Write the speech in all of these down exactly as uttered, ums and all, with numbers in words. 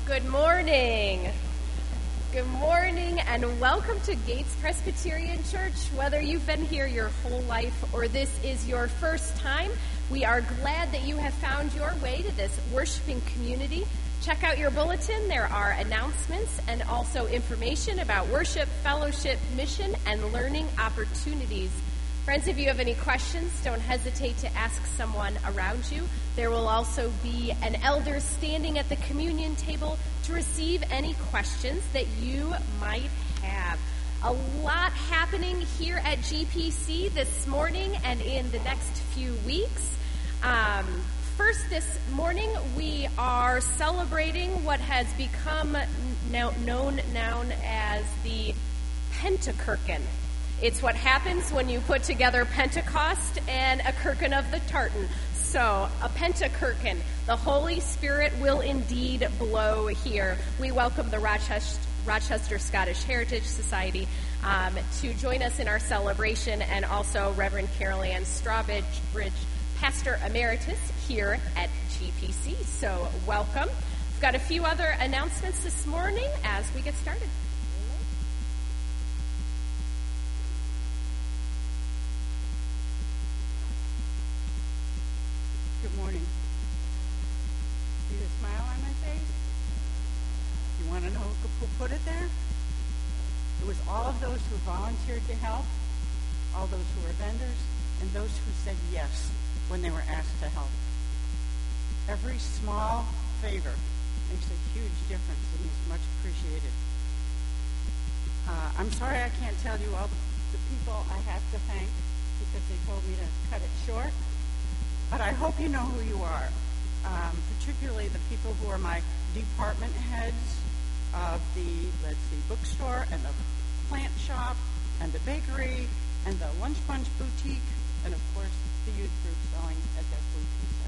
Good morning. Good morning and welcome to Gates Presbyterian Church. Whether you've been here your whole life or this is your first time, we are glad that you have found your way to this worshiping community. Check out your bulletin. There are announcements and also information about worship, fellowship, mission, and learning opportunities. Friends, if you have any questions, don't hesitate to ask someone around you. There will also be an elder standing at the communion table to receive any questions that you might have. A lot happening here at G P C this morning and in the next few weeks. Um, first, this morning, we are celebrating what has become now known, known as the Pentakirkin. It's what happens when you put together Pentecost and a Kirkin of the tartan. So, a Pentakirkin. The Holy Spirit will indeed blow here. We welcome the Rochester, Rochester Scottish Heritage Society um, to join us in our celebration, and also Reverend Carol Ann Strawbridge, Pastor Emeritus here at G P C. So, welcome. We've got a few other announcements this morning as we get started. Good morning. See the smile on my face? You want to know who put it there? It was all of those who volunteered to help, all those who were vendors, and those who said yes when they were asked to help. Every small favor makes a huge difference and is much appreciated. Uh, I'm sorry I can't tell you all the, the people I have to thank because they told me to cut it short. But I hope you know who you are, um, particularly the people who are my department heads of the, let's see, bookstore and the plant shop and the bakery and the Lunch Bunch boutique and, of course, the youth group selling at their food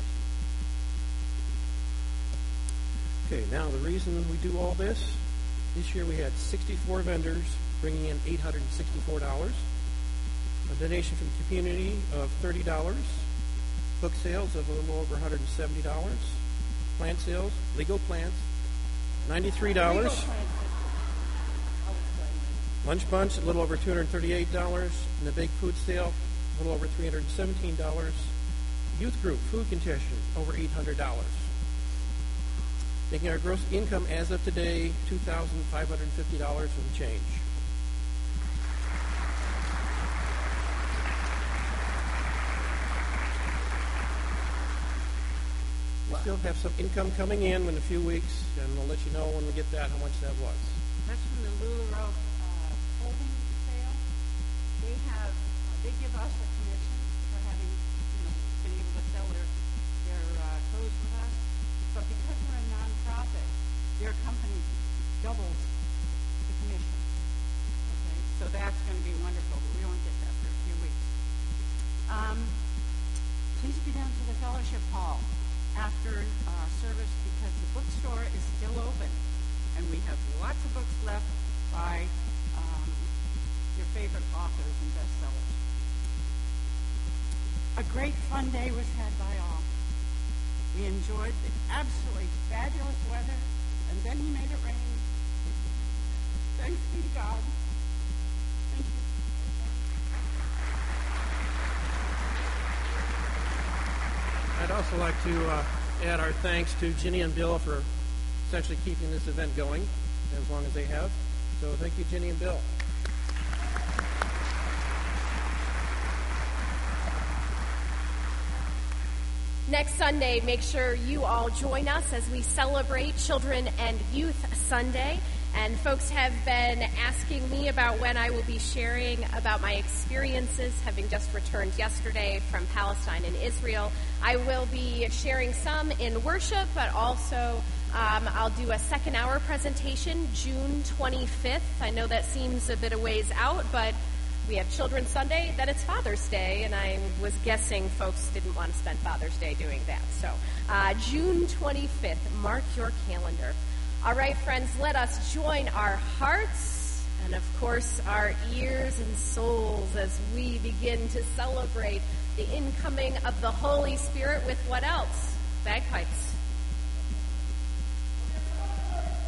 concession. Okay, now the reason we do all this, this year we had sixty-four vendors bringing in eight hundred sixty-four dollars, a donation from the community of thirty dollars, book sales of a little over one hundred seventy dollars, plant sales, legal plants, ninety-three dollars, Lunch Bunch, a little over two hundred thirty-eight dollars, and the baked food sale, a little over three hundred seventeen dollars, youth group, food concession, over eight hundred dollars. Making our gross income as of today, two thousand five hundred fifty dollars and change. We still have some income coming in in a few weeks, and we'll let you know when we get that how much that was. That's from the LuLaRoe uh, holding sale. They have, uh, they give us a commission for having, you know, been able to sell their, their uh, clothes with us. But because we're a nonprofit, their company doubles the commission. Okay, so that's going to be wonderful, but we won't get that for a few weeks. Um, please be down to the fellowship hall after uh, service because the bookstore is still open and we have lots of books left by um, your favorite authors and bestsellers. A great fun day was had by all. We enjoyed the absolutely fabulous weather and then he made it rain. Thanks be to God. Thank you. I'd also like to uh, add our thanks to Ginny and Bill for essentially keeping this event going as long as they have. So thank you, Ginny and Bill. Next Sunday, make sure you all join us as we celebrate Children and Youth Sunday. And folks have been asking me about when I will be sharing about my experiences, having just returned yesterday from Palestine and Israel. I will be sharing some in worship, but also um, I'll do a second hour presentation June twenty-fifth. I know that seems a bit of ways out, but we have Children's Sunday, then it's Father's Day, and I was guessing folks didn't want to spend Father's Day doing that. So uh, June twenty-fifth, mark your calendar. All right, friends, let us join our hearts and, of course, our ears and souls as we begin to celebrate the incoming of the Holy Spirit with what else? Bagpipes.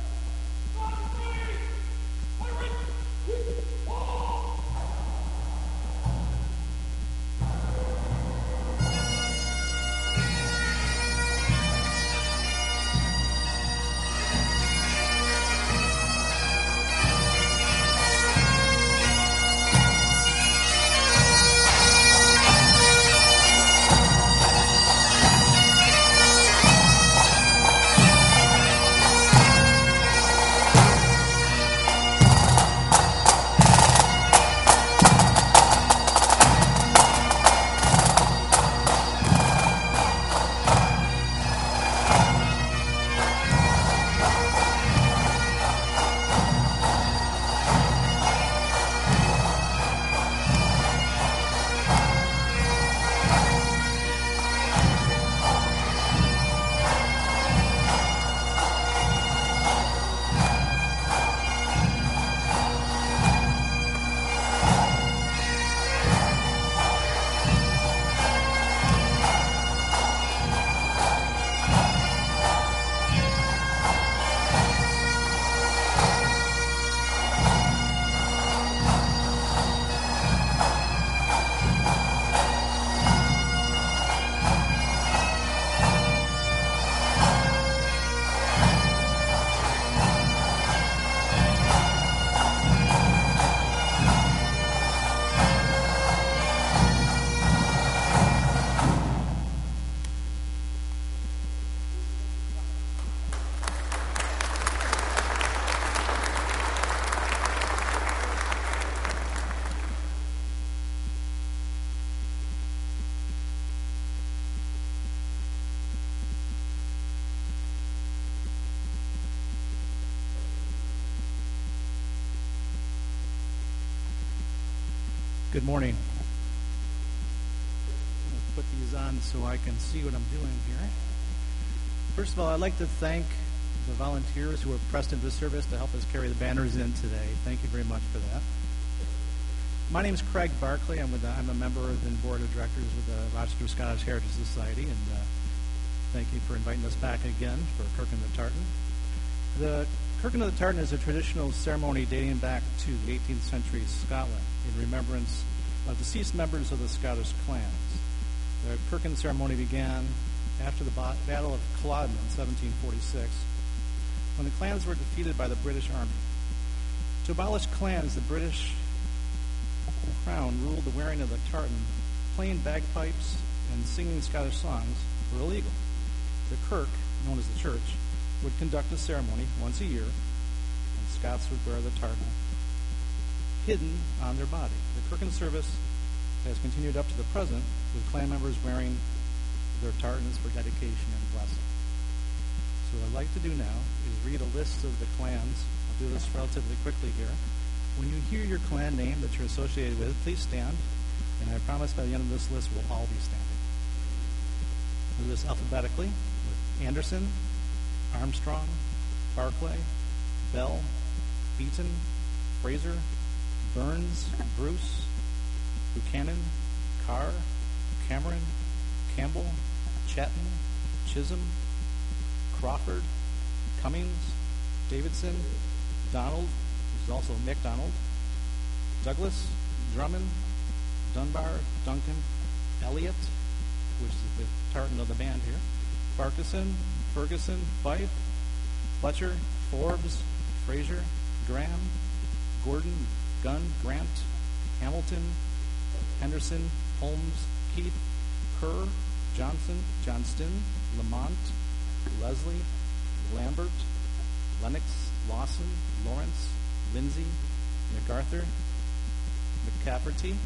Good morning. I'm going to put these on so I can see what I'm doing here. First of all, I'd like to thank the volunteers who were pressed into service to help us carry the banners in today. Thank you very much for that. My name is Craig Barclay. I'm, with the, I'm a member of the board of directors with the Rochester Scottish Heritage Society, and uh, thank you for inviting us back again for Kirkin of the Tartan. The Kirkin of the Tartan is a traditional ceremony dating back to the eighteenth century Scotland in remembrance of deceased members of the Scottish clans. The Kirkin ceremony began after the Battle of Culloden in seventeen forty-six, when the clans were defeated by the British Army. To abolish clans, the British Crown ruled the wearing of the tartan, playing bagpipes, and singing Scottish songs were illegal. The Kirk, known as the church, would conduct a ceremony once a year, and Scots would wear the tartan hidden on their body. The Kirkin service has continued up to the present, with clan members wearing their tartans for dedication and blessing. So what I'd like to do now is read a list of the clans. I'll do this relatively quickly here. When you hear your clan name that you're associated with, please stand, and I promise by the end of this list we'll all be standing. We'll do this alphabetically with Anderson, Armstrong, Barclay, Bell, Beaton, Fraser, Burns, Bruce, Buchanan, Carr, Cameron, Campbell, Chatton, Chisholm, Crawford, Cummings, Davidson, Donald, which is also McDonald, Douglas, Drummond, Dunbar, Duncan, Elliott, which is the tartan of the band here, Farquharson, Ferguson, Fife, Fletcher, Forbes, Fraser, Graham, Gordon, Gunn, Grant, Hamilton, Henderson, Holmes, Keith, Kerr, Johnson, Johnston, Lamont, Leslie, Lambert, Lennox, Lawson, Lawrence, Lindsay, MacArthur, McCafferty,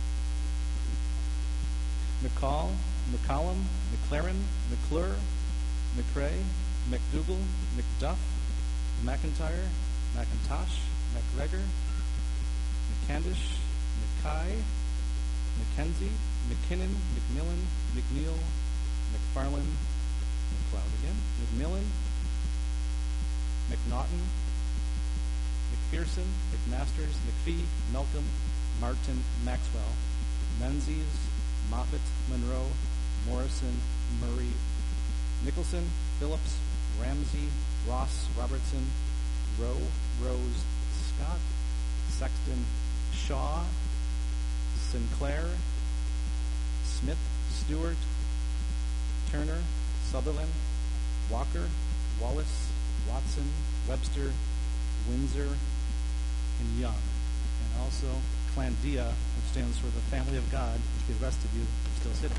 McCall, McCollum, McLaren, McClure, McRae, McDougall, McDuff, McIntyre, McIntosh, McGregor, McCandish, McKay, McKenzie, McKinnon, McMillan, McNeil, McFarlane, McLeod again, McMillan, McNaughton, McPherson, McMasters, McPhee, Malcolm, Martin, Maxwell, Menzies, Moffat, Monroe, Morrison, Murray, Nicholson, Phillips, Ramsey, Ross, Robertson, Rowe, Rose, Scott, Sexton, Shaw, Sinclair, Smith, Stewart, Turner, Sutherland, Walker, Wallace, Watson, Webster, Windsor, and Young. And also Clandia, which stands for the Family of God, which be the rest of you are still sitting.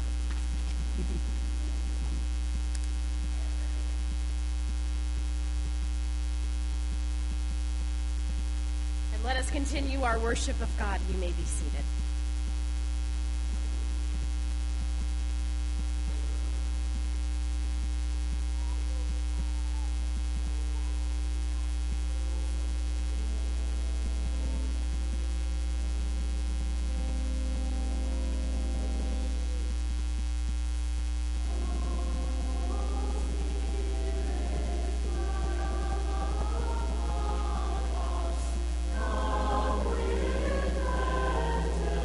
And let us continue our worship of God. You may be seated. Oh,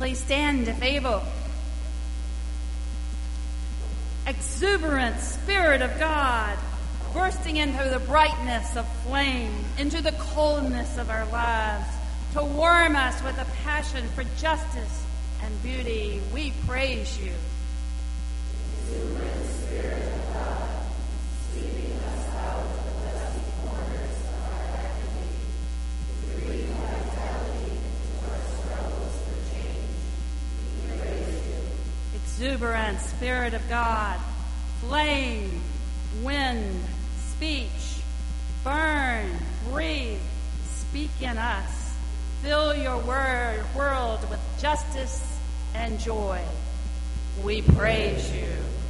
Please stand if able. Exuberant Spirit of God, bursting into the brightness of flame, into the coldness of our lives, to warm us with a passion for justice and beauty, we praise you. Exuberant Spirit of God, sweeping us out of the dusty corners of our agony, to breathe vitality into our struggles for change, we praise you. Exuberant Spirit of God, flame, wind, speech, burn, breathe, speak in us. Fill your word, world with justice and joy. We praise you.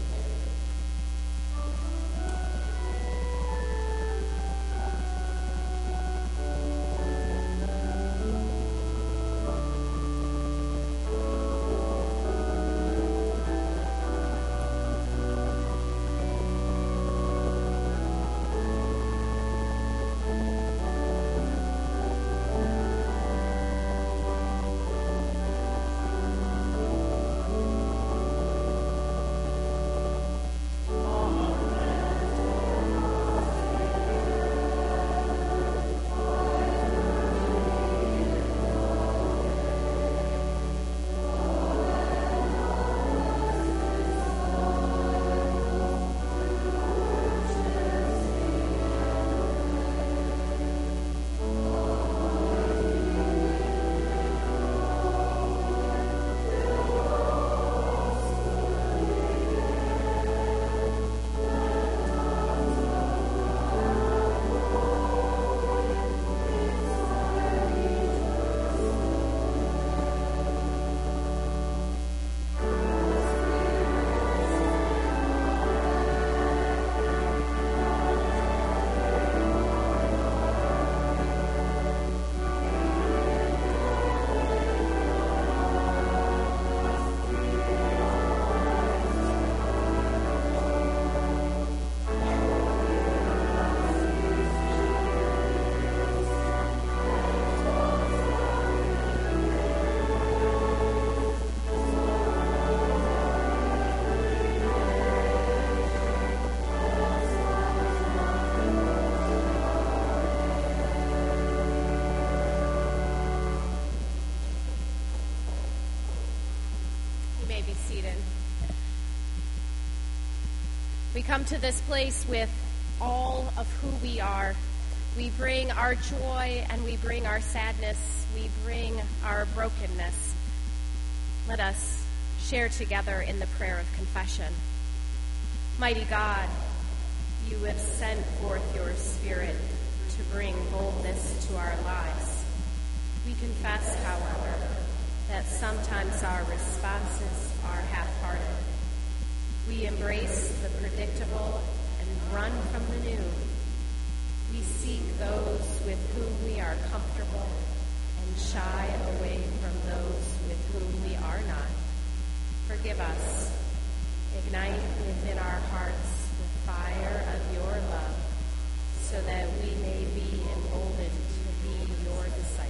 We come to this place with all of who we are. We bring our joy and we bring our sadness. We bring our brokenness. Let us share together in the prayer of confession. Mighty God, you have sent forth your Spirit to bring boldness to our lives. We confess, however, that sometimes our responses are half-hearted. We embrace the predictable and run from the new. We seek those with whom we are comfortable and shy away from those with whom we are not. Forgive us. Ignite within our hearts the fire of your love so that we may be emboldened to be your disciples.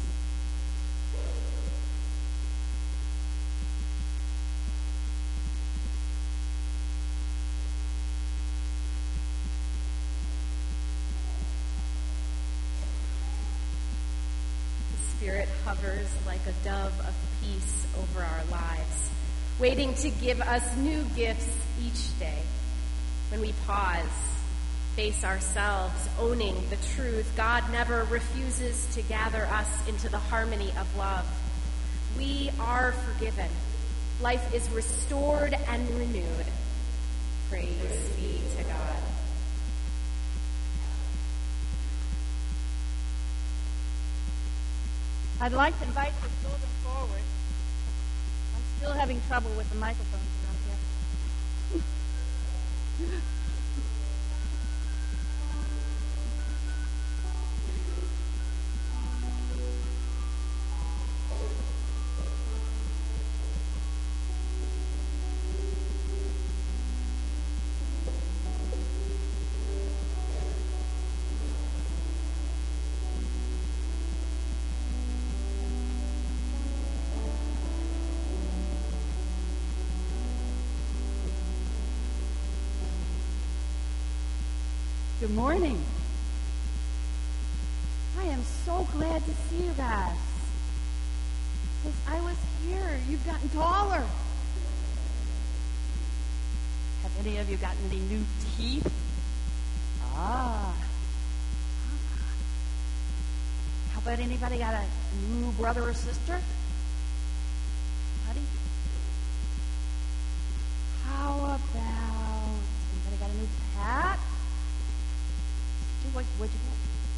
Spirit hovers like a dove of peace over our lives, waiting to give us new gifts each day. When we pause, face ourselves, owning the truth, God never refuses to gather us into the harmony of love. We are forgiven. Life is restored and renewed. Praise be to God. I'd like to invite the children forward. I'm still having trouble with the microphones around here. Good morning. I am so glad to see you guys. Since I was here, you've gotten taller. Have any of you gotten any new teeth? Ah. How about anybody got a new brother or sister? Buddy? How about anybody got a new pet? What, what'd you get?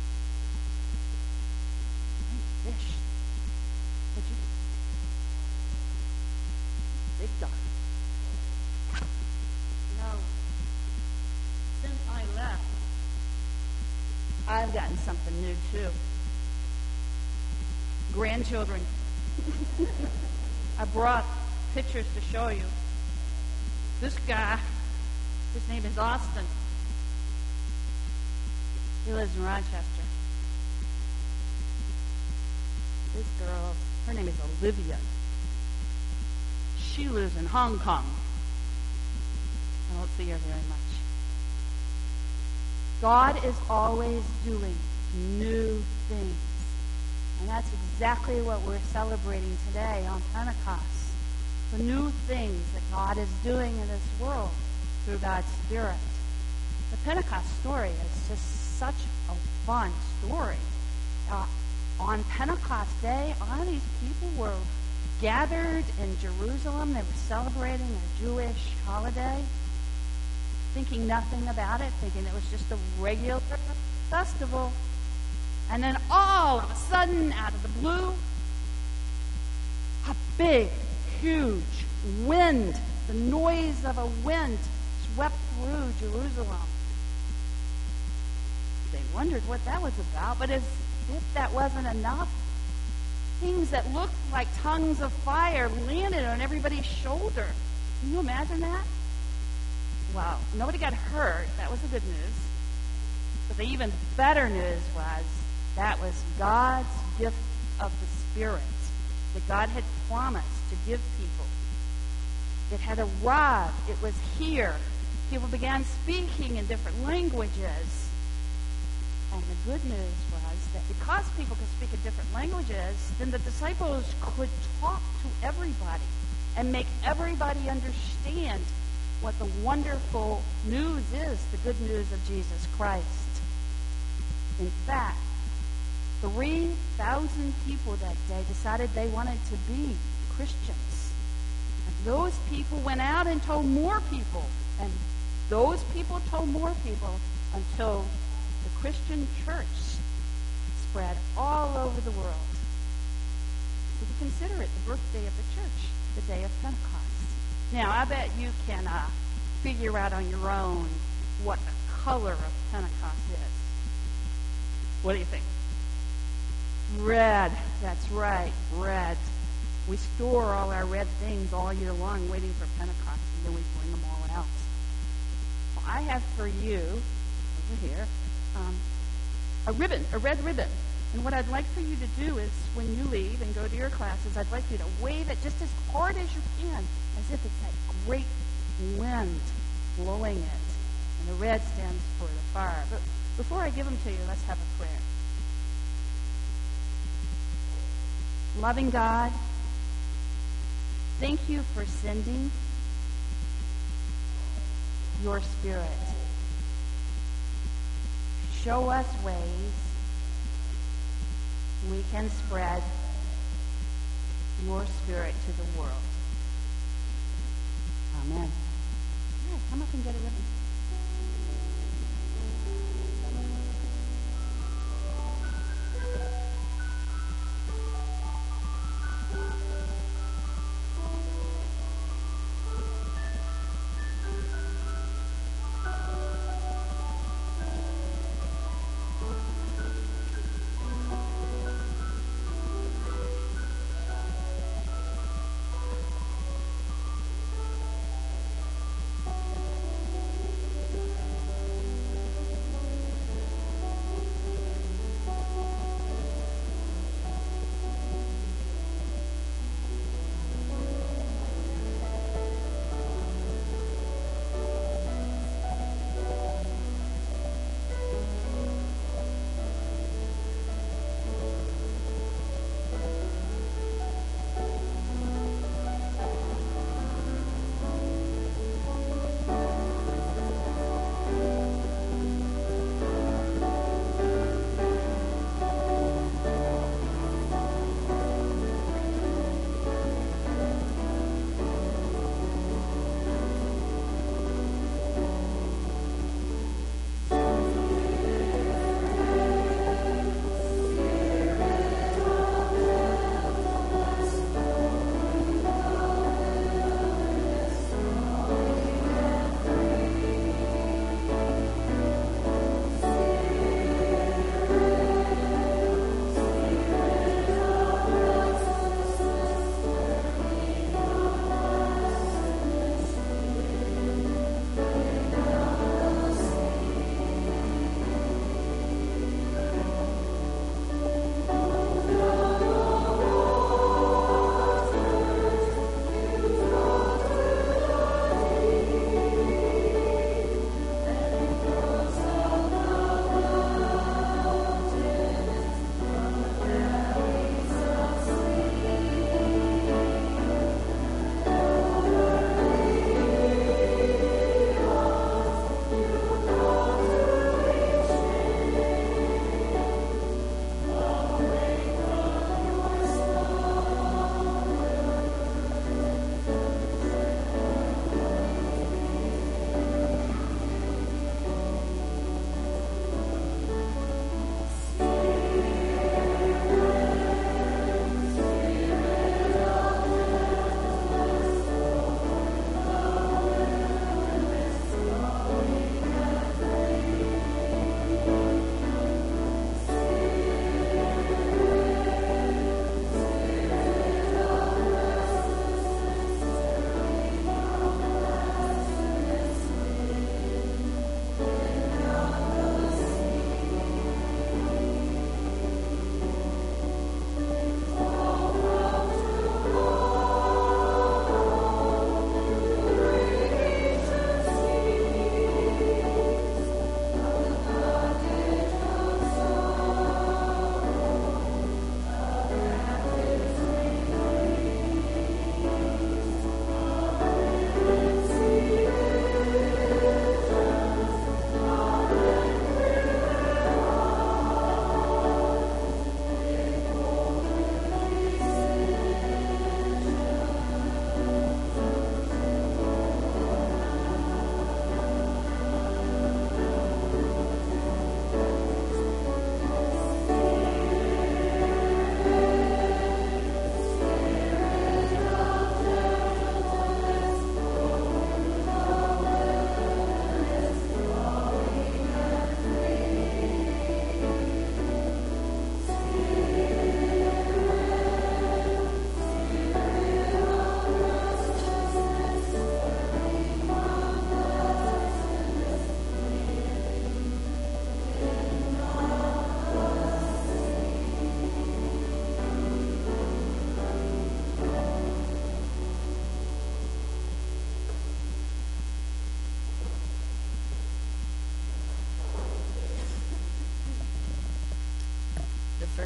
Hey, fish. What'd you get? Big dog. You know, since I left, I've gotten something new too. Grandchildren. I brought pictures to show you. This guy, his name is Austin. He lives in Rochester. This girl, her name is Olivia. She lives in Hong Kong. I don't see her very much. God is always doing new things. And that's exactly what we're celebrating today on Pentecost. The new things that God is doing in this world through God's Spirit. The Pentecost story is just such a fun story. Uh, on Pentecost Day, all these people were gathered in Jerusalem. They were celebrating a Jewish holiday, thinking nothing about it, thinking it was just a regular festival. And then all of a sudden, out of the blue, a big, huge wind, the noise of a wind, swept through Jerusalem. They wondered what that was about, but as if that wasn't enough, things that looked like tongues of fire landed on everybody's shoulder. Can you imagine that? Wow, nobody got hurt. That was the good news. But the even better news was that was God's gift of the Spirit that God had promised to give people. It had arrived. It was here. People began speaking in different languages. And the good news was that because people could speak in different languages, then the disciples could talk to everybody and make everybody understand what the wonderful news is, the good news of Jesus Christ. In fact, three thousand people that day decided they wanted to be Christians. And those people went out and told more people. And those people told more people until the Christian church spread all over the world. So we consider it the birthday of the church, the day of Pentecost. Now, I bet you can uh, figure out on your own what the color of Pentecost is. What do you think? Red. That's right, red. We store all our red things all year long waiting for Pentecost, and then we bring them all out. Well, I have for you, over here, um, a ribbon, a red ribbon. And what I'd like for you to do is, when you leave and go to your classes, I'd like you to wave it just as hard as you can, as if it's that great wind blowing it. And the red stands for the fire. But before I give them to you, let's have a prayer. Loving God, thank you for sending your Spirit. Show us ways we can spread your Spirit to the world. Amen. All right, come up and get a ribbon.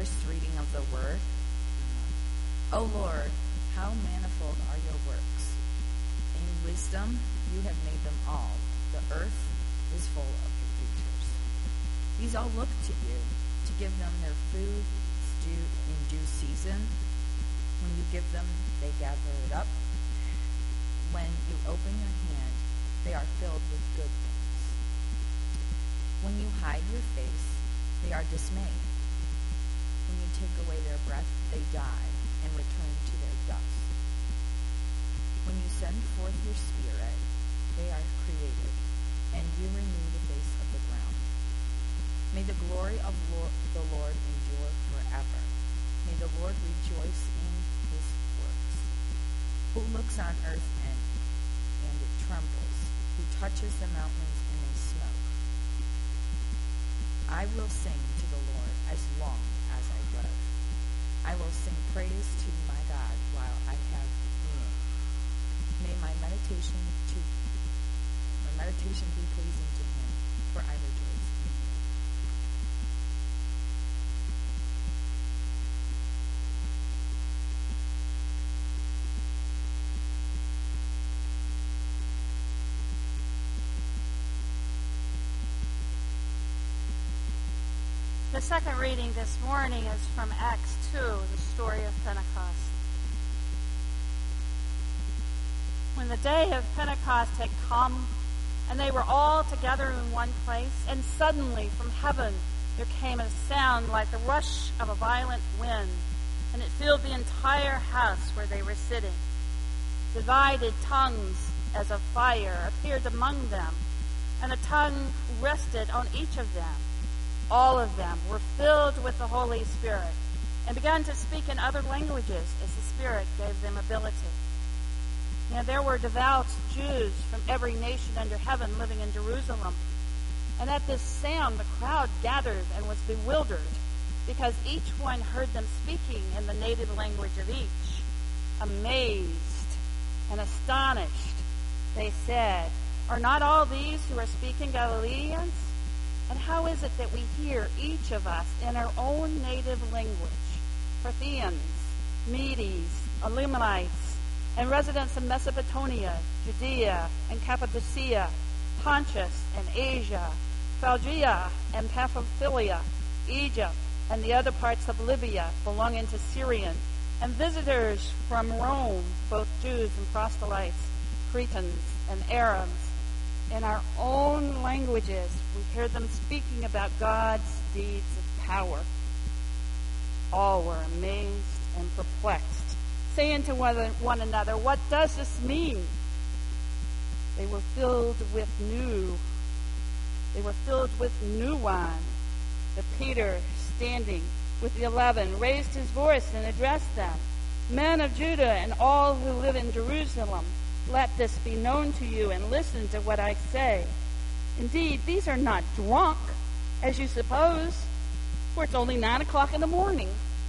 first reading of the Word. O Lord, how manifold are your works. In wisdom you have made them all. The earth is full of your creatures. These all look to you to give them their food due in due season. When you give them, they gather it up. When you open your hand, they are filled with good things. When you hide your face, they are dismayed. When you take away their breath, they die and return to their dust. When you send forth your Spirit, they are created, and you renew the face of the ground. May the glory of Lord, the Lord endure forever. May the Lord rejoice in his works. Who looks on earth and, and it trembles, who touches the mountains and they smoke. I will sing to the Lord as long as I live. I will sing praise to my God while I have being. May my meditation to my meditation be pleasing to him, for I rejoice in him. The second reading this morning is from Acts two, the story of Pentecost. When the day of Pentecost had come, and they were all together in one place, and suddenly from heaven there came a sound like the rush of a violent wind, and it filled the entire house where they were sitting. Divided tongues as of fire appeared among them, and a tongue rested on each of them. All of them were filled with the Holy Spirit and began to speak in other languages as the Spirit gave them ability. Now there were devout Jews from every nation under heaven living in Jerusalem. And at this sound the crowd gathered and was bewildered, because each one heard them speaking in the native language of each. Amazed and astonished, they said, "Are not all these who are speaking Galileans? And how is it that we hear, each of us, in our own native language, Parthians, Medes, Elamites, and residents of Mesopotamia, Judea, and Cappadocia, Pontus and Asia, Phrygia and Pamphylia, Egypt, and the other parts of Libya belonging to Syrian, and visitors from Rome, both Jews and proselytes, Cretans and Arabs. In our own languages, we hear them speaking about God's deeds of power." All were amazed and perplexed, saying to one another, "What does this mean?" They were filled with new, they were filled with new wine. But Peter, standing with the eleven, raised his voice and addressed them, "Men of Judah and all who live in Jerusalem, let this be known to you, and listen to what I say. Indeed, these are not drunk, as you suppose, for it's only nine o'clock in the morning.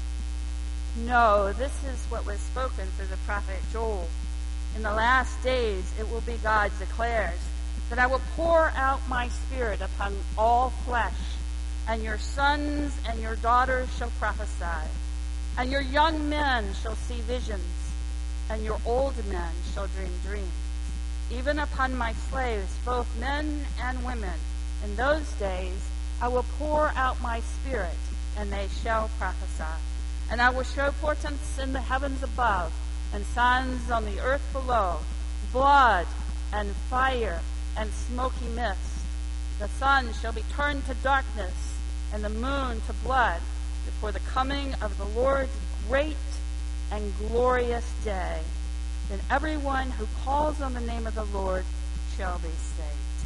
No, this is what was spoken through the prophet Joel. In the last days it will be, God declares, that I will pour out my Spirit upon all flesh, and your sons and your daughters shall prophesy, and your young men shall see visions, and your old men shall dream dreams. Even upon my slaves, both men and women, in those days I will pour out my Spirit, and they shall prophesy. And I will show portents in the heavens above, and signs on the earth below, blood and fire and smoky mist. The sun shall be turned to darkness, and the moon to blood, before the coming of the Lord's great and glorious day. Then everyone who calls on the name of the Lord shall be saved."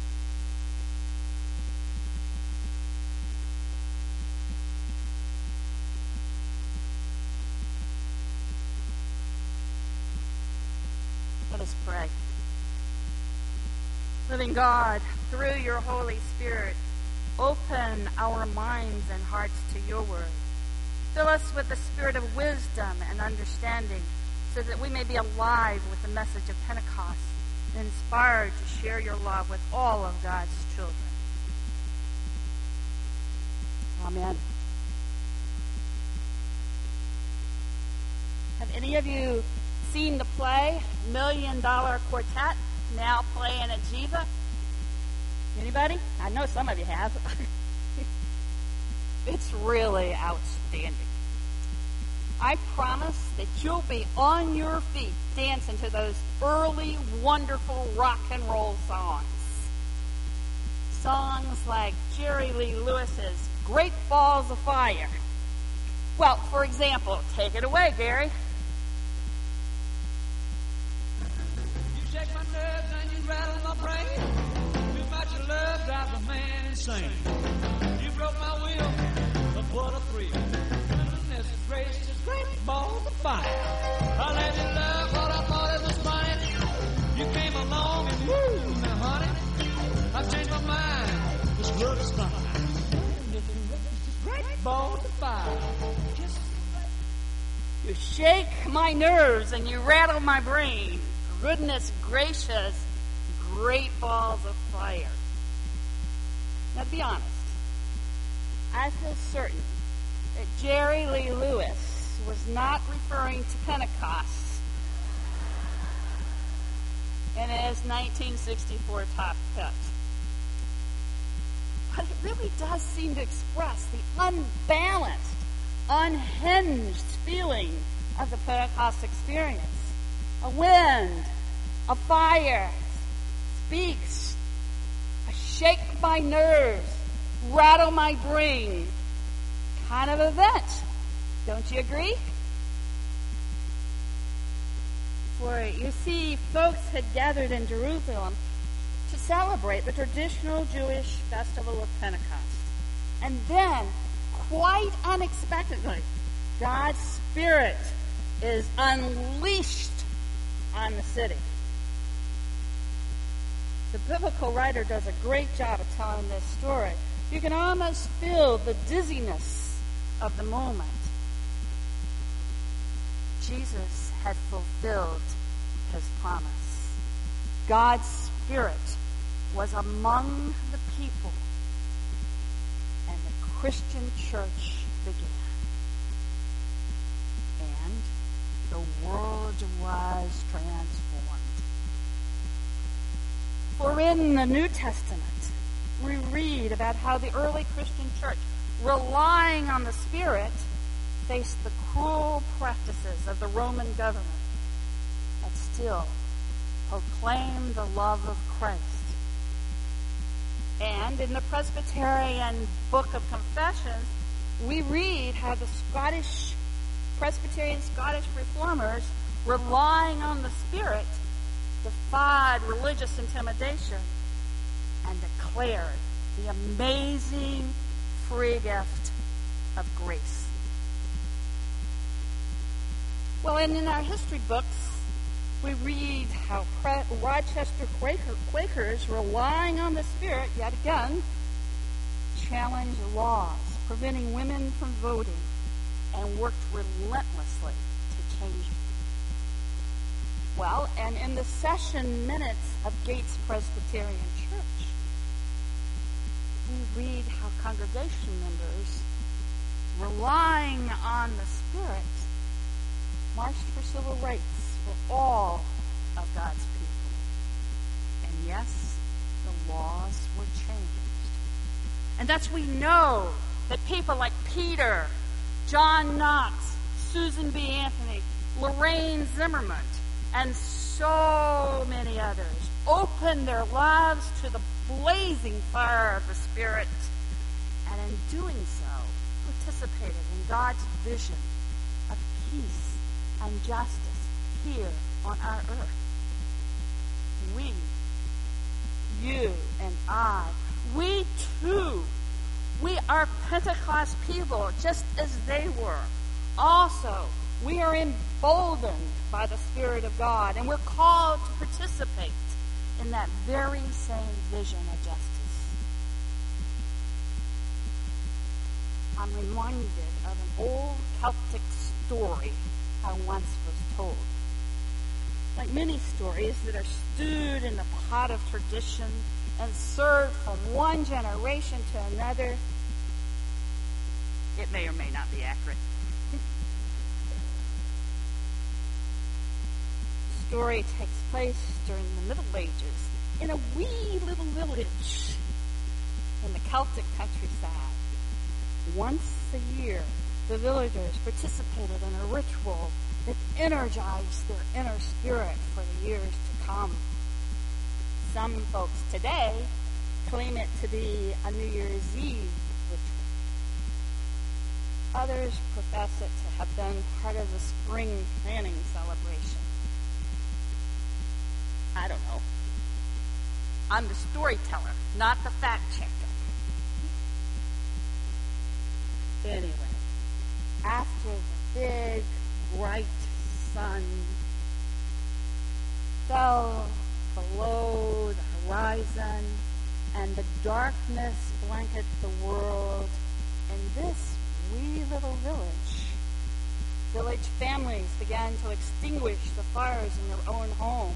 Let us pray. Living God, through your Holy Spirit, open our minds and hearts to your word. Fill us with the spirit of wisdom and understanding, so that we may be alive with the message of Pentecost and inspired to share your love with all of God's children. Amen. Have any of you seen the play Million Dollar Quartet, now playing at Jiva? Anybody? I know some of you have. It's really outstanding. I promise that you'll be on your feet dancing to those early, wonderful rock and roll songs. Songs like Jerry Lee Lewis's Great Balls of Fire. Well, for example, take it away, Gary. You shake my nerves and you rattle my brain. Too much love drives a man insane. You broke my will, but what a thrill. Goodness gracious, great balls of fire. I let you love what I thought it was fine. You came along and woo, now honey, I've changed my mind. This love is fine. Great balls of fire. You shake my nerves and you rattle my brain. Goodness gracious, great balls of fire. Now, to be honest, I feel certain that Jerry Lee Lewis was not referring to Pentecost in his nineteen sixty-four top cut. But it really does seem to express the unbalanced, unhinged feeling of the Pentecost experience. A wind, a fire, speaks, a shake my nerves, rattle my brain kind of event. Don't you agree? For you see, folks had gathered in Jerusalem to celebrate the traditional Jewish festival of Pentecost. And then, quite unexpectedly, God's Spirit is unleashed on the city. The biblical writer does a great job of telling this story. You can almost feel the dizziness of the moment. Jesus had fulfilled his promise. God's Spirit was among the people, and the Christian church began. And the world was transformed. For in the New Testament, we read about how the early Christian church, relying on the Spirit, faced the cruel practices of the Roman government, but still proclaimed the love of Christ. And in the Presbyterian Book of Confessions, we read how the Scottish Presbyterian Scottish reformers, relying on the Spirit, defied religious intimidation and declared the amazing free gift of grace. Well, and in our history books, we read how Pre- Rochester Quaker, Quakers, relying on the Spirit, yet again, challenged laws preventing women from voting and worked relentlessly to change it. Well, and in the session minutes of Gates Presbyterian Church, we read how congregation members, relying on the Spirit, marched for civil rights for all of God's people. And yes, the laws were changed. And thus we know that people like Peter, John Knox, Susan B. Anthony, Lorraine Zimmerman, and so many others opened their lives to the blazing fire of the Spirit, and in doing so, participated in God's vision of peace and justice here on our earth. We, you and I, we too, we are Pentecost people just as they were. Also, we are emboldened by the Spirit of God, and we're called to participate in that very same vision of justice. I'm reminded of an old Celtic story I once was told. Like many stories that are stewed in the pot of tradition and served from one generation to another, it may or may not be accurate. story takes place during the Middle Ages in a wee little village in the Celtic countryside. Once a year, the villagers participated in a ritual that energized their inner spirit for the years to come. Some folks today claim it to be a New Year's Eve ritual. Others profess it to have been part of the spring planting celebration. I don't know. I'm the storyteller, not the fact checker. Anyway, after the big, bright sun fell below the horizon and the darkness blanketed the world in this wee little village, village families began to extinguish the fires in their own homes.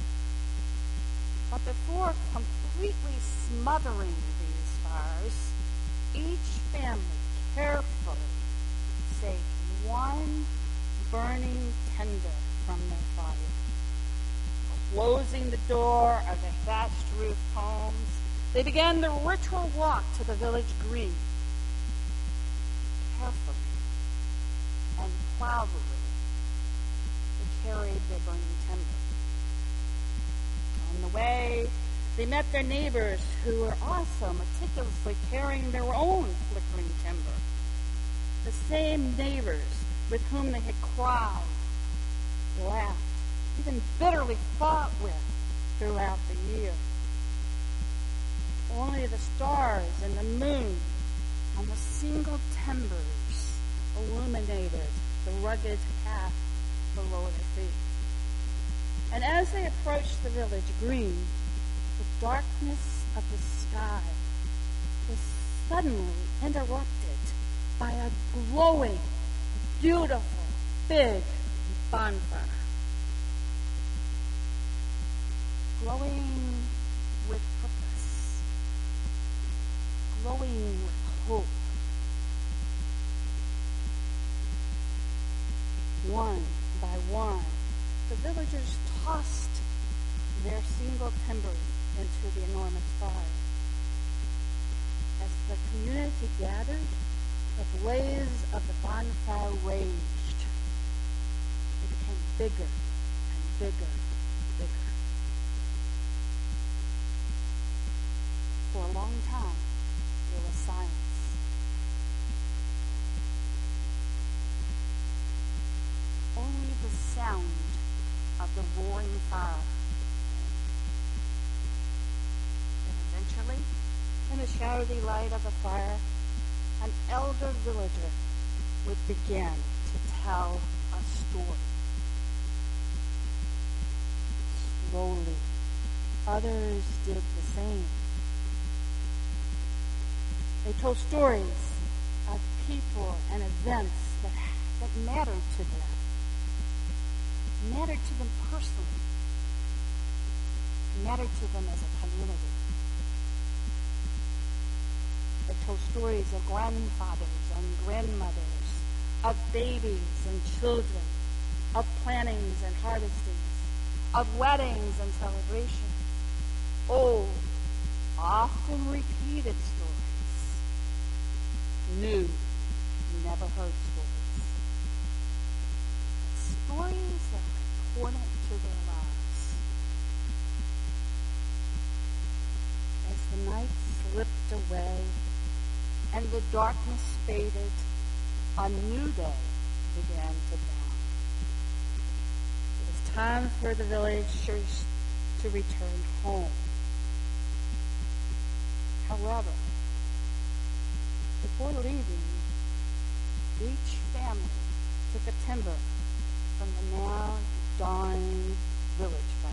But before completely smothering these fires, each family carefully saved one burning tinder from their fire. Closing the door of their thatched roof homes, they began the ritual walk to the village green. Carefully and proudly, they carried their burning timber. On the way, they met their neighbors who were also meticulously carrying their own flickering timber. The same neighbors with whom they had cried, laughed, even bitterly fought with throughout the year. Only the stars and the moon and the single timbers illuminated the rugged path below their feet. And as they approached the village green, the darkness of the sky was suddenly interrupted by a glowing, beautiful, big bonfire. Glowing with purpose. Glowing with hope. One by one, the villagers tossed their single timbers into the enormous fire. As the community gathered, the blaze of the bonfire raged. It became bigger and bigger and bigger. For a long time, there was silence. Only the sound of the roaring fire. And eventually, in the shadowy light of the fire, an elder villager would begin to tell a story. Slowly, others did the same. They told stories of people and events that, that mattered to them, mattered to them personally, mattered to them as a community. They told stories of grandfathers and grandmothers, of babies and children, of plantings and harvestings, of weddings and celebrations. Old, often repeated stories. New, never heard stories. Stories that were important to their lives. As the night slipped away and the darkness faded, a new day began to dawn. It was time for the villagers to return home. However, before leaving, each family took a timber from the now dying village fire.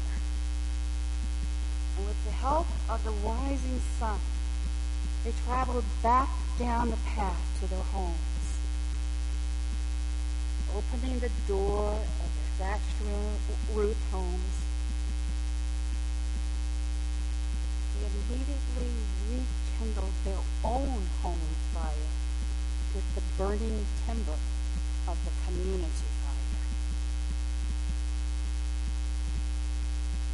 And with the help of the rising sun, they traveled back down the path to their homes. Opening the door of their thatched roof homes, they immediately rekindled their own home fire with the burning timber of the community fire.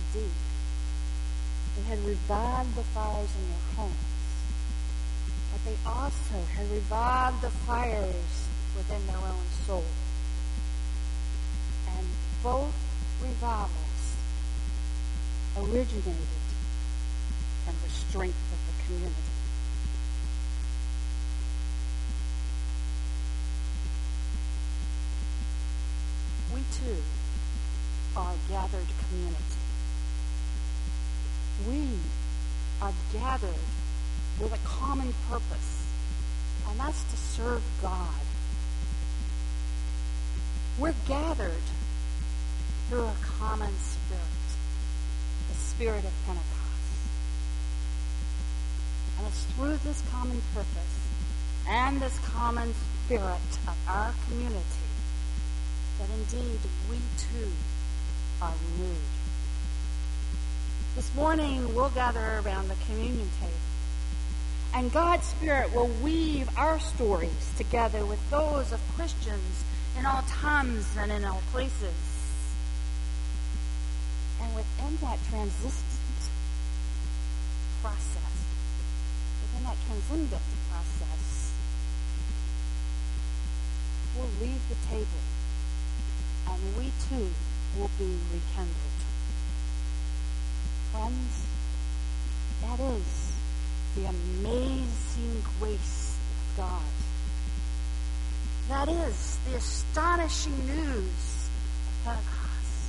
indeed. They had revived the fires in their homes, but they also had revived the fires within their own soul. And both revivals originated from the strength of the community. We too are a gathered community. We are gathered with a common purpose, and that's to serve God. We're gathered through a common spirit, the spirit of Pentecost. And it's through this common purpose and this common spirit of our community that indeed we too are renewed. This morning we'll gather around the communion table, and God's Spirit will weave our stories together with those of Christians in all times and in all places. And within that transcendent process, within that transcendent process, we'll leave the table, and we too will be rekindled. Friends, that is the amazing grace of God. That is the astonishing news of Pentecost.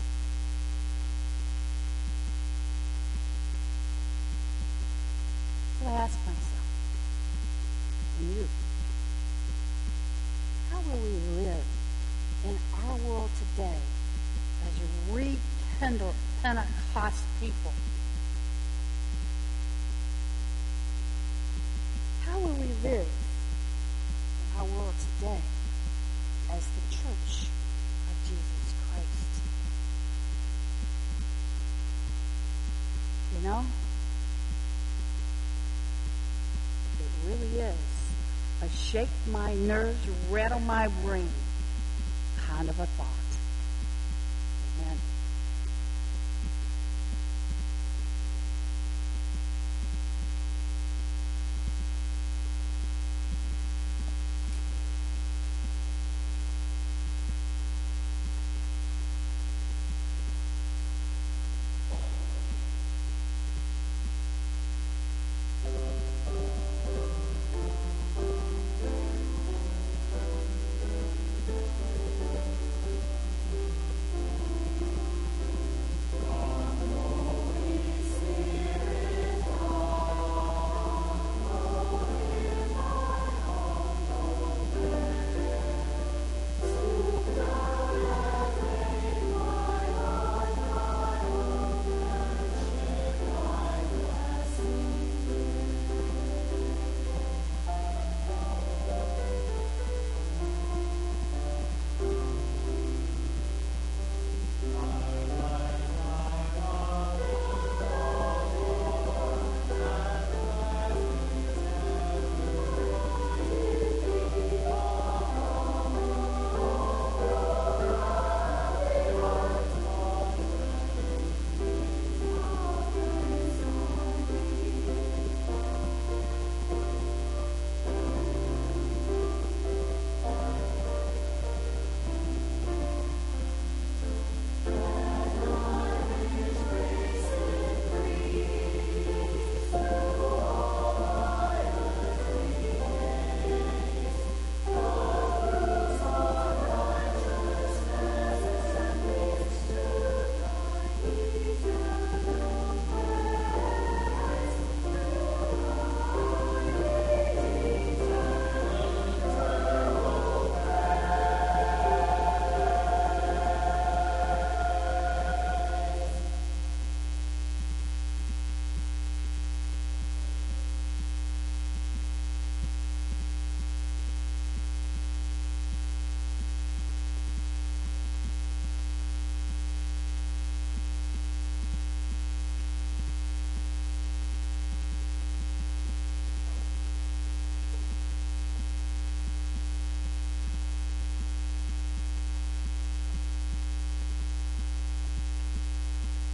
So I ask myself, and you, how will we live in our world today as rekindled Pentecost people? How will we live in our world today as the church of Jesus Christ? You know, it really is a shake my nerves, rattle my brain kind of a thought. Amen.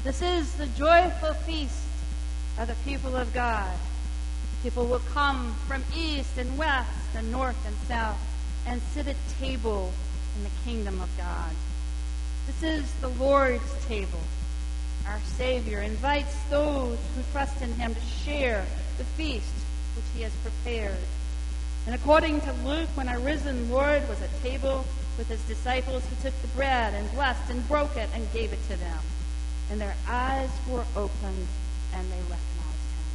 This is the joyful feast of the people of God. People will come from east and west and north and south and sit at table in the kingdom of God. This is the Lord's table. Our Savior invites those who trust in him to share the feast which he has prepared. And according to Luke, when our risen Lord was at table with his disciples, he took the bread and blessed and broke it and gave it to them. And their eyes were opened and they recognized him.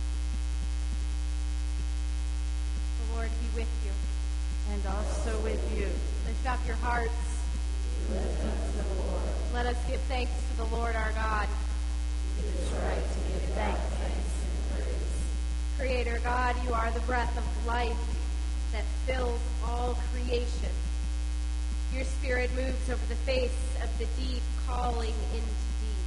The Lord be with you. And also with you. Lift up your hearts. Let us give thanks to the Lord our God. It is right to give Thanks. thanks and praise. Creator God, you are the breath of life that fills all creation. Your Spirit moves over the face of the deep, calling into deep.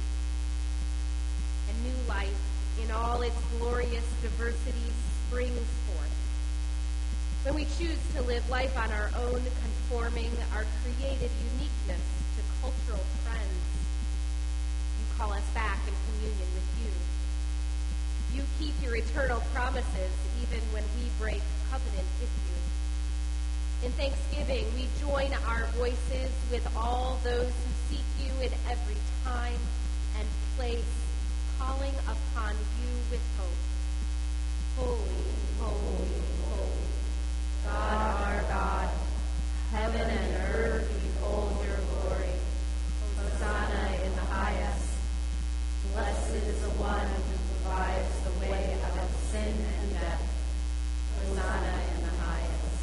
And new life in all its glorious diversity springs forth. When we choose to live life on our own, conforming our created uniqueness to cultural trends, you call us back in communion with you. You keep your eternal promises even when we break covenant with you. In thanksgiving, we join our voices with all those who seek you in every time and place, calling upon you with hope. Holy, holy, holy, God our God, heaven and earth behold your glory. Hosanna in the highest. Blessed is the one who provides the way out of sin and death. Hosanna in the highest.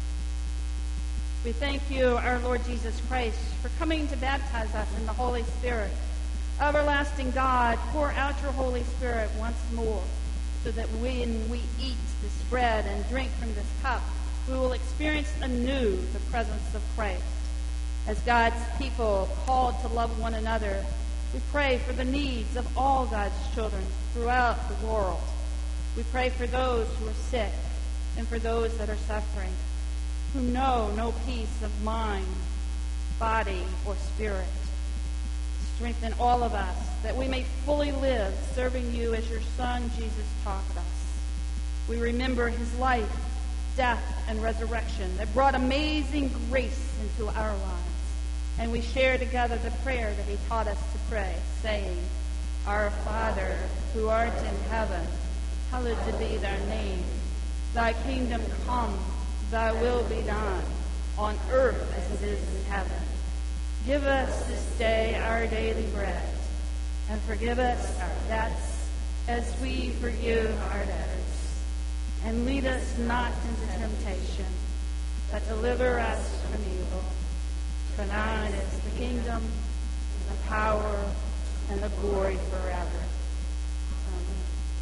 We thank you, our Lord Jesus Christ, for coming to baptize us in the Holy Spirit. Everlasting God, pour out your Holy Spirit once more, so that when we eat this bread and drink from this cup, we will experience anew the presence of Christ. As God's people called to love one another, we pray for the needs of all God's children throughout the world. We pray for those who are sick and for those that are suffering, who know no peace of mind, body, or spirit. Strengthen all of us that we may fully live serving you as your Son Jesus taught us. We remember his life, death, and resurrection that brought amazing grace into our lives. And we share together the prayer that he taught us to pray, saying, Our Father, who art in heaven, hallowed to be thy name. Thy kingdom come, thy will be done, on earth as it is in heaven. Give us this day our daily bread, and forgive us our debts as we forgive our debtors. And lead us not into temptation, but deliver us from evil. For thine is the kingdom, the power, and the glory forever. Amen.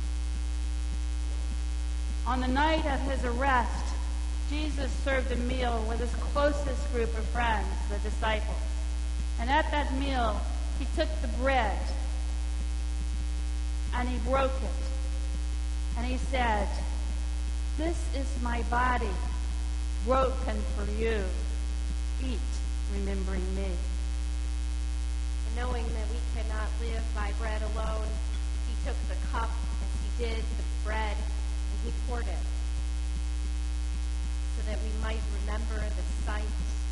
On the night of his arrest, Jesus served a meal with his closest group of friends, the disciples. And at that meal, he took the bread and he broke it. And he said, This is my body, broken for you. Eat, remembering me. And knowing that we cannot live by bread alone, he took the cup as he did the bread, and he poured it, so that we might remember the sight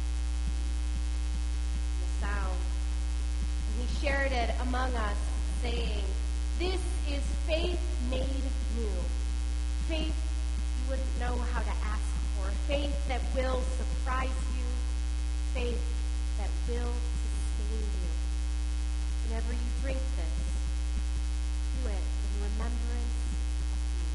and the sound. And he shared it among us, saying, This is faith made new. Faith you wouldn't know how to ask for. Faith that will surprise you. Faith that will sustain you. Whenever you drink this, do it in remembrance of me.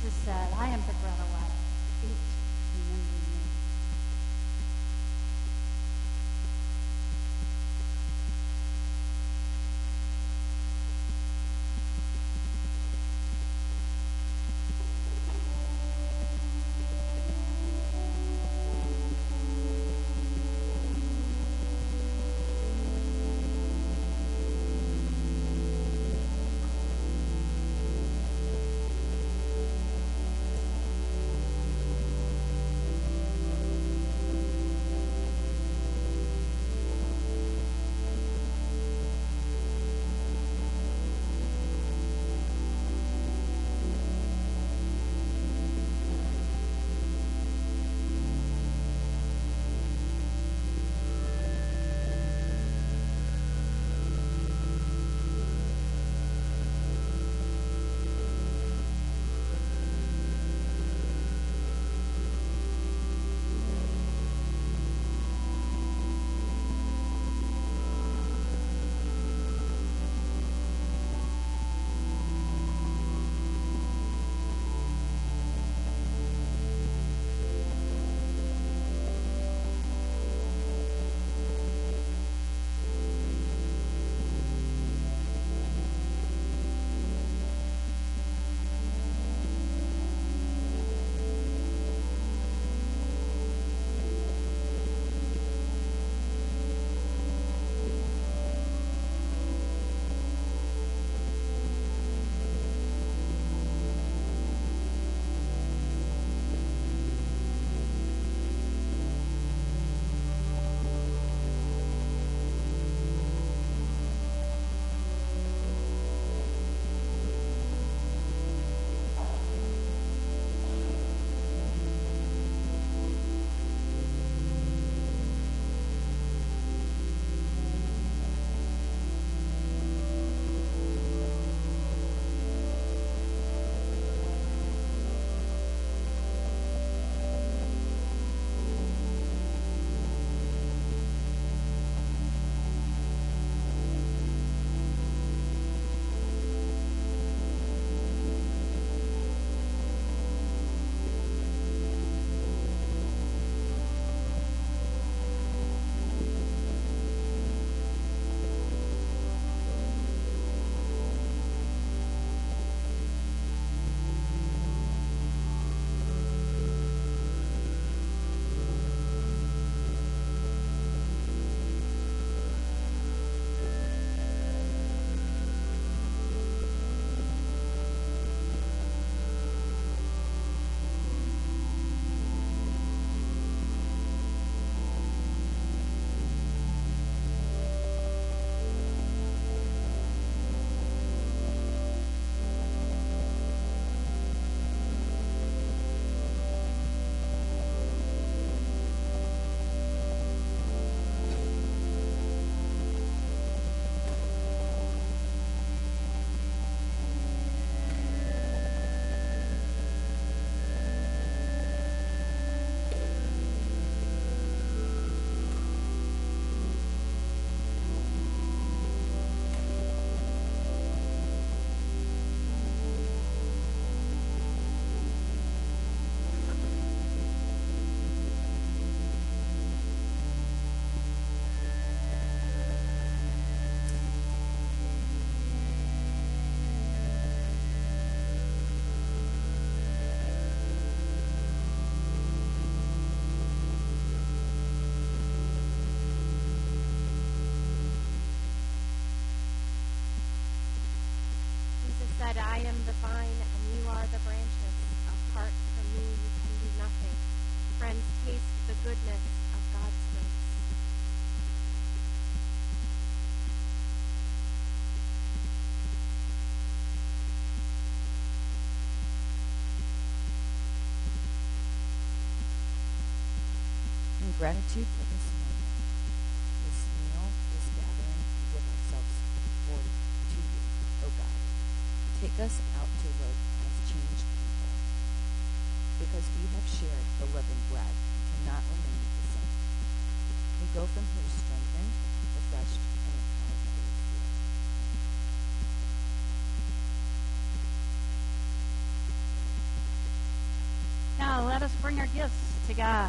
Jesus said, I am the bread of life. Eat, remember me. said, I am the vine and you are the branches. Apart from me, you can do nothing. Friends, taste the goodness of God's grace. In gratitude for this moment, this meal, this gathering, we give ourselves for to you, O God. Take us out to live as changed people. Because we have shared the living bread, we cannot remain the same. We go from here strengthened, refreshed, and empowered by your Spirit. let us bring our gifts to God.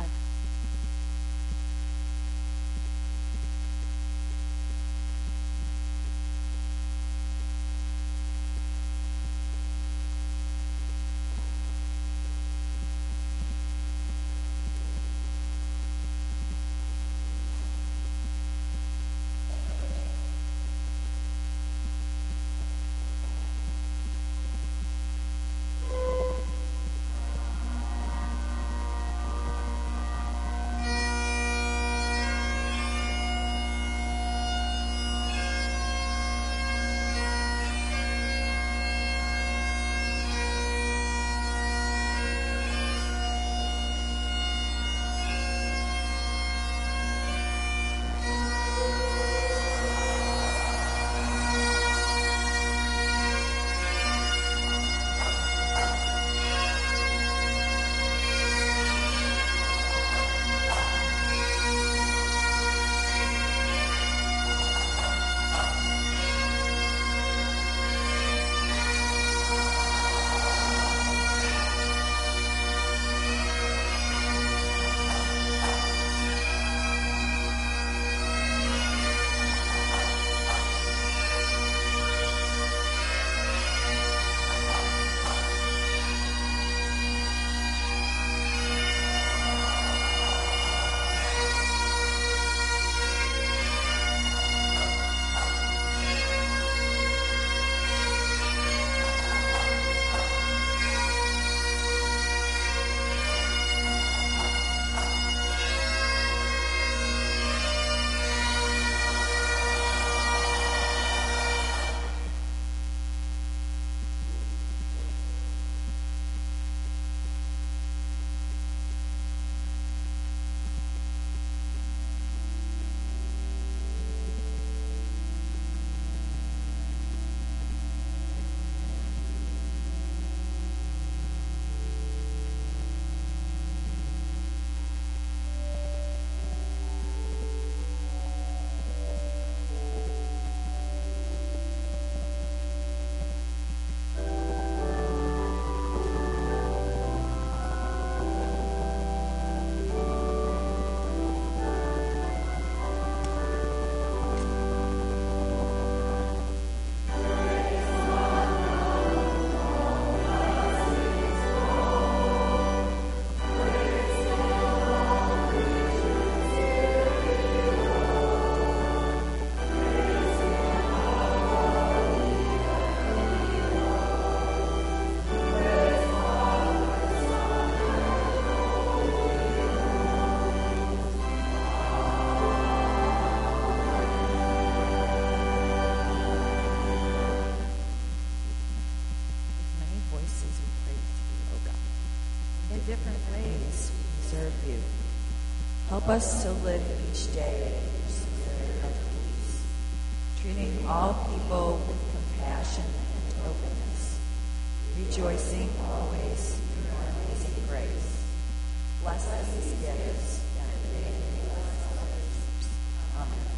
Help us to live each day in your spirit of peace, treating all people with compassion and openness, rejoicing always in your amazing grace. Bless these gifts that they may bless others. Amen.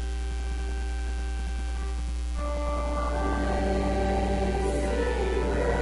Amen.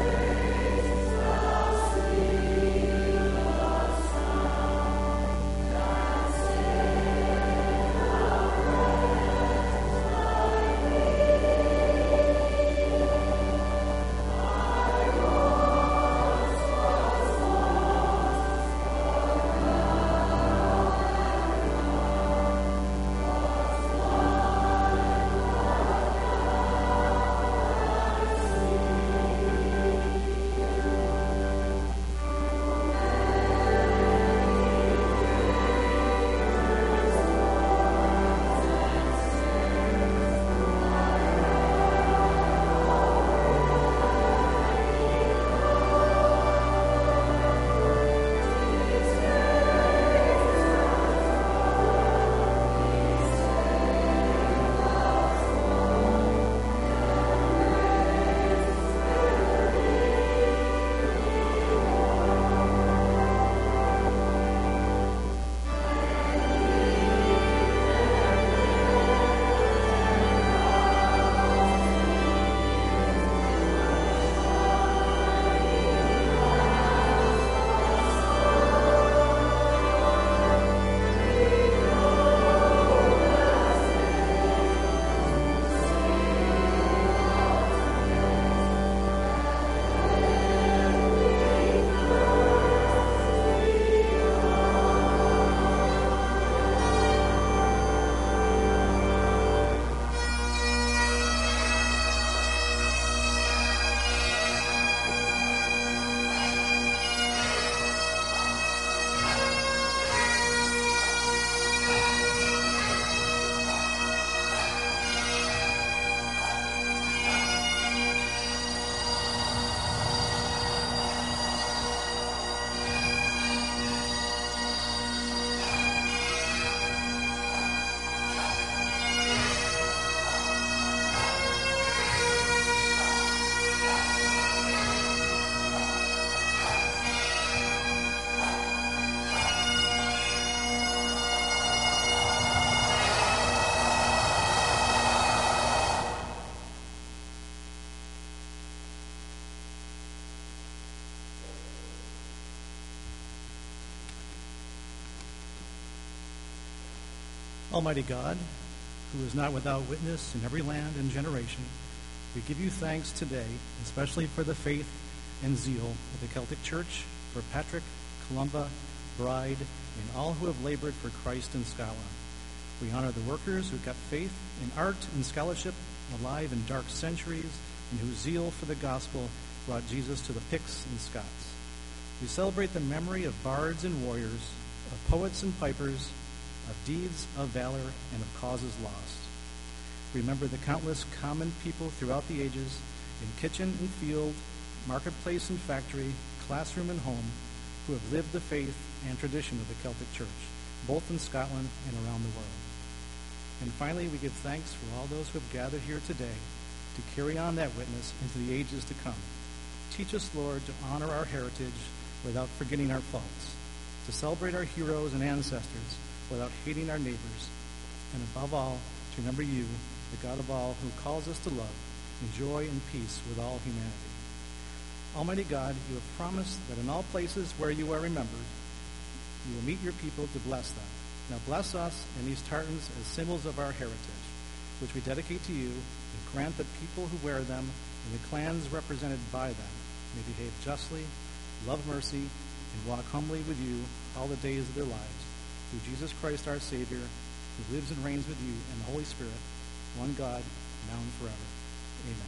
Almighty God, who is not without witness in every land and generation, we give you thanks today, especially for the faith and zeal of the Celtic Church, for Patrick, Columba, Bride, and all who have labored for Christ in Scotland. We honor the workers who kept faith in art and scholarship alive in dark centuries, and whose zeal for the gospel brought Jesus to the Picts and Scots. We celebrate the memory of bards and warriors, of poets and pipers, of deeds of valor, and of causes lost. Remember the countless common people throughout the ages, in kitchen and field, marketplace and factory, classroom and home, who have lived the faith and tradition of the Celtic Church, both in Scotland and around the world. And finally, we give thanks for all those who have gathered here today to carry on that witness into the ages to come. Teach us, Lord, to honor our heritage without forgetting our faults, to celebrate our heroes and ancestors without hating our neighbors, and above all, to remember you, the God of all, who calls us to love and joy and peace with all humanity. Almighty God, you have promised that in all places where you are remembered, you will meet your people to bless them. Now bless us and these tartans as symbols of our heritage, which we dedicate to you, and grant that people who wear them and the clans represented by them may behave justly, love mercy, and walk humbly with you all the days of their lives. Through Jesus Christ our Savior, who lives and reigns with you and the Holy Spirit, one God, now and forever. Amen.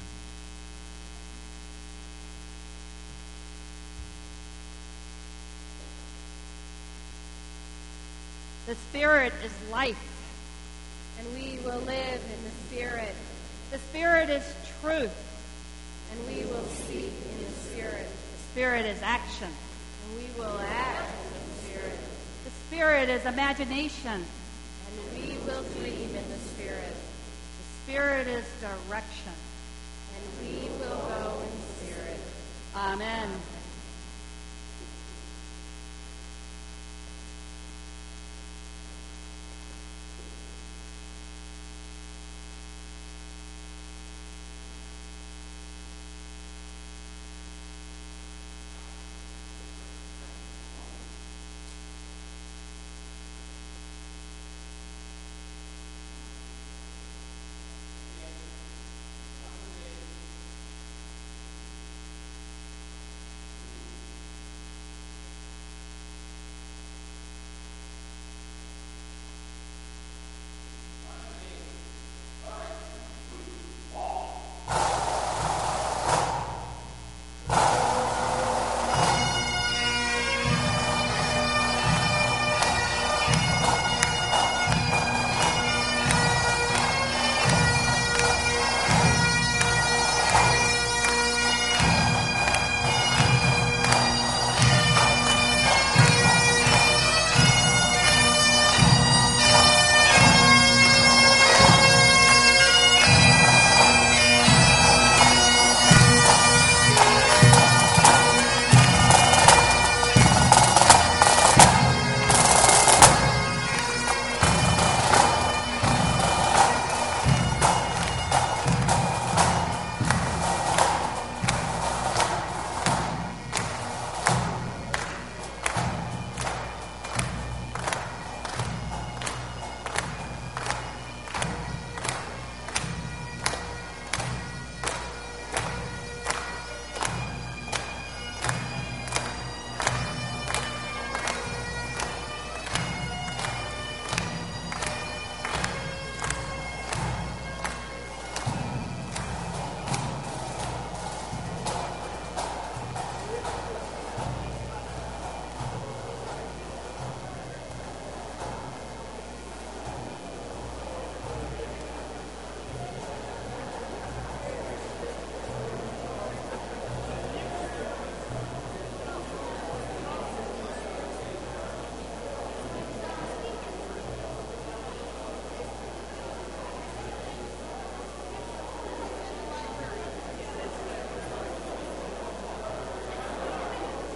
The Spirit is life. And we will live in the Spirit. The Spirit is truth. And we will speak in the Spirit. The Spirit is action. And we will act in the Spirit. The Spirit is imagination. And we will dream in the Spirit. The Spirit is direction. And we will go in the Spirit. Amen.